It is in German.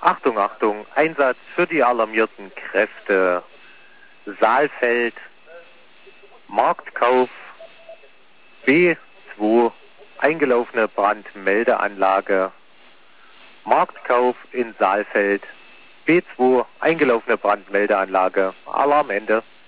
Achtung, Achtung, Einsatz für die alarmierten Kräfte. Saalfeld, Marktkauf, B2, eingelaufene Brandmeldeanlage. Marktkauf in Saalfeld, B2, eingelaufene Brandmeldeanlage. Alarmende.